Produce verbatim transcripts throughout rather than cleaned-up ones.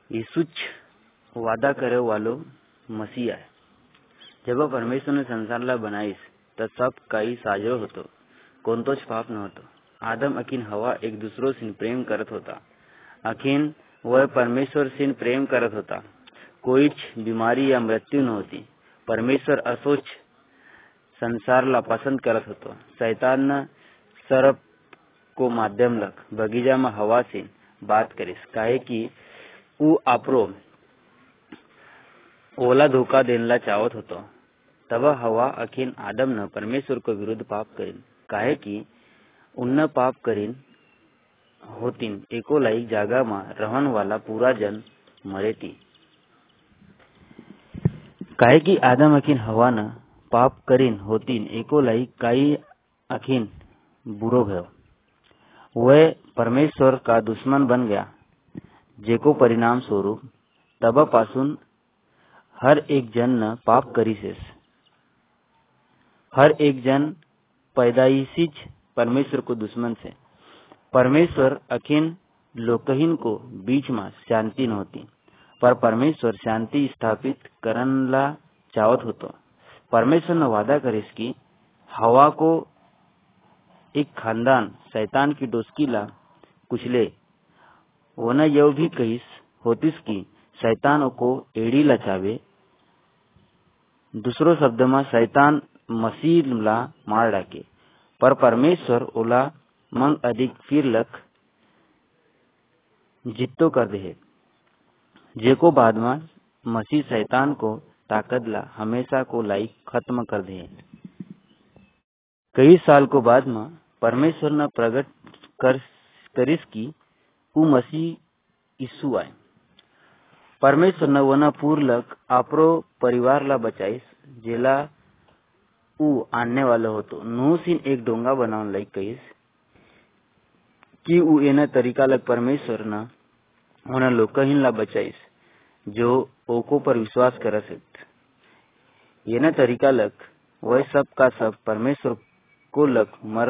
ઈસુચ વાદા કરે વાલો મસીહ है। जब परमेश्वर ने संसारला बनाईस तो सब काही साजरो होतो, कोणतोच पाप नव्हतो। आदम अखिन हवा एक दुसरो सिन प्रेम करत होता, अखिन वह परमेश्वर सिन प्रेम करत होता। कोईच बीमारी या मृत्यु नव्हती। परमेश्वर असोच संसारला पसंद करत होतो। शैतान सरप को माध्यम लक बगीचा में हवा सिन बात करीस, काहे कि ऊ आपरो ओला धोखा देनला चाहत होतो। तब हवा अखिन आदम न परमेश्वर को विरुद्ध पाप करीन, काहे कि उन्न पाप करीन होतीन एको लायक जागा में रहन वाला पूरा जन मरे थी। काहे कि आदम अखिन हवा न पाप करीन होतीन एको लायक काई अखिन बुरो भयो। वह परमेश्वर का दुश्मन बन गया, जेको परिणाम स्वरूप तब पासून हर एक जन न पाप करीसेस। हर एक जन पैदाइशीच परमेश्वर को दुश्मन से। परमेश्वर अखिन लोकहीन को बीच में शांति नहोती, पर परमेश्वर शांति स्थापित करनला चाहत होतो। परमेश्वर ने वादा करीस कि हवा को एक खानदान शैतान की डोसकी ला कुचले। वो न यह भी कहीस होतीस कि शैतान को एड़ी लचावे। दूसरो शब्द में शैतान मसीह ला मार डाके, पर परमेश्वर ओला मंग अधिक फिर लक जित्तो कर दे, जेको बाद में मसीह शैतान को ताकत ला हमेशा को लाइक खत्म कर दे। कई साल को बाद में परमेश्वर ने प्रकट कर करिस कि ऊ मसीह यीशु आए। परमेश्वर ने वना पूर्लक आपरो परिवार ला बचाईस, जेला ऊ आने वाला होतो। नूह सिन एक डोंगा बनावन लायक कहीस कि ऊ एना तरीका लग परमेश्वर न उना लोकहीन ला बचाईस, जो ओको पर विश्वास करसेत। एना तरीका लग वह सब का सब परमेश्वर को लग मर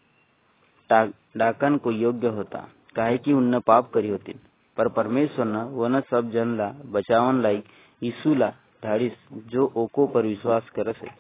डाकन को योग्य होता, काहे कि उन्न पाप करी होती। पर परमेश्वर न वन सब जन ला बचावन लायक यीशु ला धाड़ीस, जो ओको पर विश्वास करसे।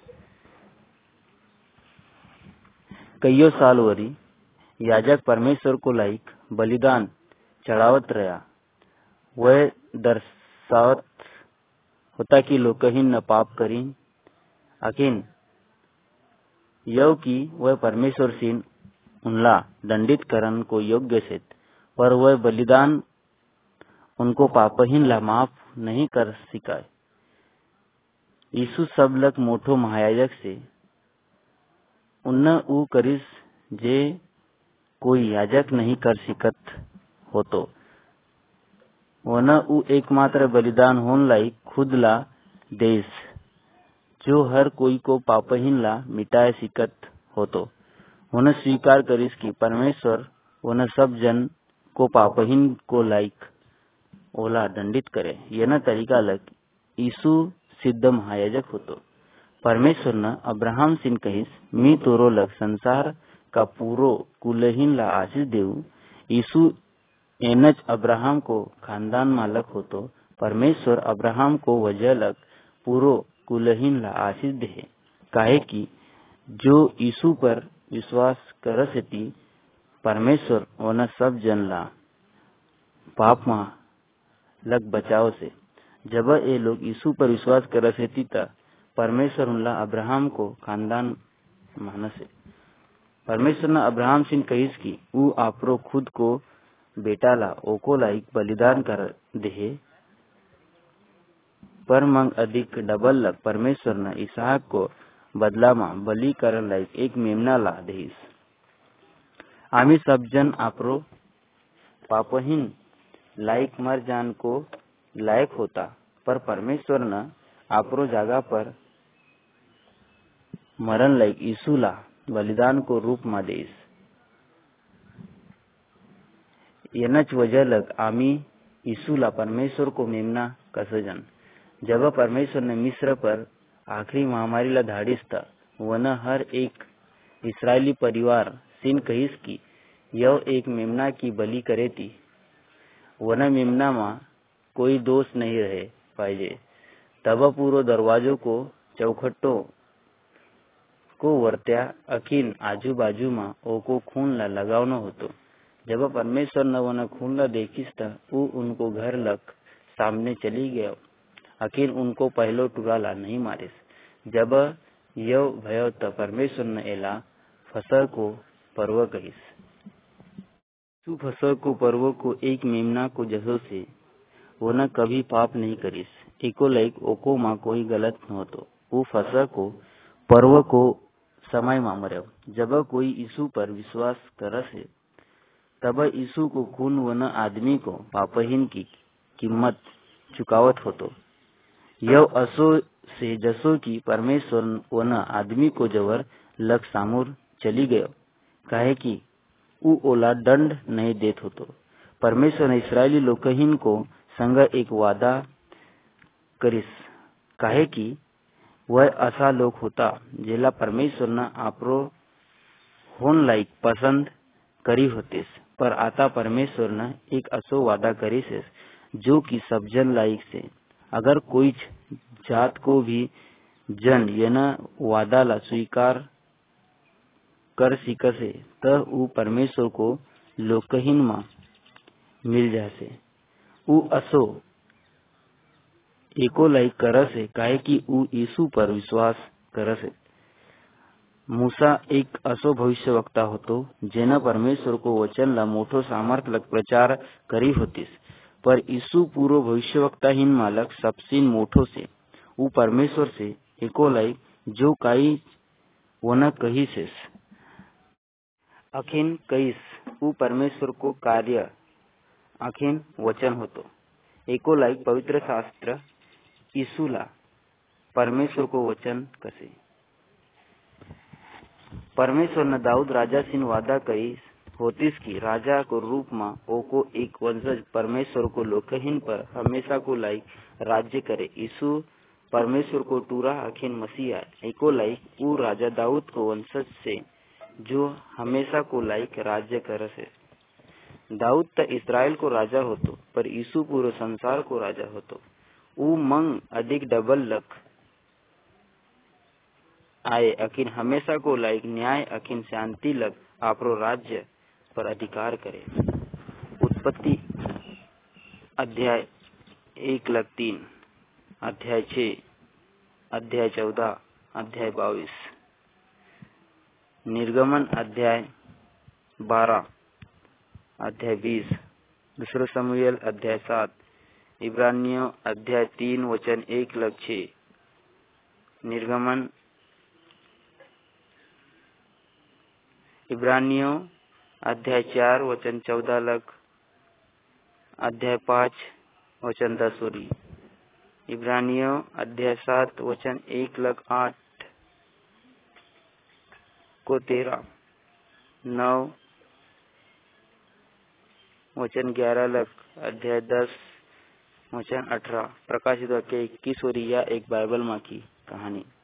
कईयो साल वरी याजक परमेश्वर को लायक बलिदान चढ़ावत रहा। वह दर्शावत होता कि लोकहीन न पाप करी, अखिन यव कि वह परमेश्वर सिन उनला दंडित करन को योग्य से, पर वह बलिदान उनको पापहीन ला माफ नहीं कर सिकाय। यीशु सब लक मोठो महायाजक से उन्न ऊ करिस जे कोई याजक नहीं कर सिकत होतो। वन ऊ एकमात्र बलिदान होन लाई खुद ला देस, जो हर कोई को पापहीन ला मिटाए सिकत होतो। वन स्वीकार करिस कि परमेश्वर वन सब जन को पापहीन को लायक ओला दंडित करे। यह तरीका लग यीशु सिद्ध महायाजक होतो। परमेश्वर न अब्राहम सिन कहिस, मी तोरो लग संसार का पूरो कुलहीन ला आशीष देऊ। यीशु एनच अब्राहम को खानदान मालक होतो। परमेश्वर अब्राहम को वजह लग पूरो कुलहीन ला आशीष दे, काहे कि जो यीशु पर विश्वास करसेती परमेश्वर वन सब जन ला पाप मा लग बचाव से। जब ये लोग यीशु पर विश्वास करसेती ता परमेश्वर उनला अब्राहम को खानदान मानसे। परमेश्वर ने अब्राहम सिन कहिस कि ऊ आपरो खुद को बेटा ला ओको लायक बलिदान कर दे, पर मंग अधिक डबल लग परमेश्वर ने इसहाक को बदला में बलि करन लायक एक मेमना ला देहिस। आमी सब जन आपरो पापहीन लायक मर जान को लायक होता, पर परमेश्वर ने आपरो जागा पर मरण लायक यीशु ला बलिदान को रूप में देस। यनच वजह लग आमी यीशु ला परमेश्वर को मेमना कसजन। जब परमेश्वर ने मिस्र पर आखिरी महामारी ला धाड़ीस था, वन हर एक इस्राएली परिवार सिन कहिस कि यह एक मेमना की बलि करे थी। वन मेमना मा कोई दोष नहीं रहे पाहिजे। तब पूर्व दरवाजों को चौखटों को वर्त्या अखीन आजूबाजूમાં ओको खून ला लगावनो होतो। जब परमेश्वर न वन खून ला देखीस त ऊ उनको घर लग सामने चली गयो। अखीन उनको पहलो टुरा ला नहीं मारिस। जब यव भयो त परमेश्वर न एला फसह को पर्व कहीस। तू फसह को पर्व को एक मेमना को जसो से वो न कभी पाप नहीं करीस। एको लाइक ओको माँ कोई गलत न होतो। वो फसह को पर्व को समय में मर्यो। जब कोई यीशु पर विश्वास करसे तब यीशु को खून वन आदमी को पापहीन की कीमत चुकावत होतो। यव असो से जसो की परमेश्वर वन आदमी को जवर लग सामूर चली गयो, काहे कि ऊ ओला दंड नहीं देत होतो। परमेश्वर ने इस्राएली लोकहीन को संग एक वादा करीस, काहे कि वह असा लोक होता जेला परमेश्वर न आपरो होन लायक पसंद करी होतीस। पर आता परमेश्वर न एक असो वादा करीसेस जो कि सब जन लायक से। अगर कोई जात को भी जन यन वादा ला स्वीकार कर सिकसे त ऊ परमेश्वर को लोकहीन मा मिल जासे। ऊ असो एको लायक करसे, काहे कि ऊ यीशु पर विश्वास करसे। मूसा एक असो भविष्यवक्ता होतो जेना परमेश्वर को वचन ला मोठो सामर्थ लग प्रचार करी होतीस। पर यीशु पूरो भविष्यवक्ताहीन मालक सबसीन मोठो से। ऊ परमेश्वर से एको लायक जो काई वन कहीसेस अखिन कहीस ऊ परमेश्वर को कार्य अखिन वचन होतो। एको लायक पवित्र शास्त्र यीशुला परमेश्वर को वचन कसे। परमेश्वर न दाऊद राजा सिन वादा करी होतीस की राजा को रूप में ओको एक वंशज परमेश्वर को लोकहीन पर हमेशा को लायक राज्य करे। यीशु परमेश्वर को टूरा अखिन मसीहा एको लायक ऊ राजा दाऊद को वंशज से जो हमेशा को लायक राज्य करसे। दाऊद त इस्राएल को राजा होतो, पर यीशु पूरे संसार को राजा होतो। ऊ मंग अधिक डबल लक आए अखिन हमेशा को लायक न्याय अखिन शांति लग आपरो राज्य पर अधिकार करे। उत्पत्ति अध्याय एक लग तीन, अध्याय छः, अध्याय चौदह, अध्याय बाईस। निर्गमन अध्याय बारह, अध्याय बीस। दूसरा समूएल अध्याय सात। इब्रानियों अध्याय तीन वचन एक लग छः। निर्गमन इब्रानियों अध्याय चार वचन चौदह लग, अध्याय पाँच वचन दस होरी। इब्रानियों अध्याय सात वचन एक लग आठ को तेरह, नौ वचन ग्यारह लग, अध्याय दस वचन अठारह। प्रकाशित वाक्य इक्कीस होरी। या एक बाइबल माँ की कहानी।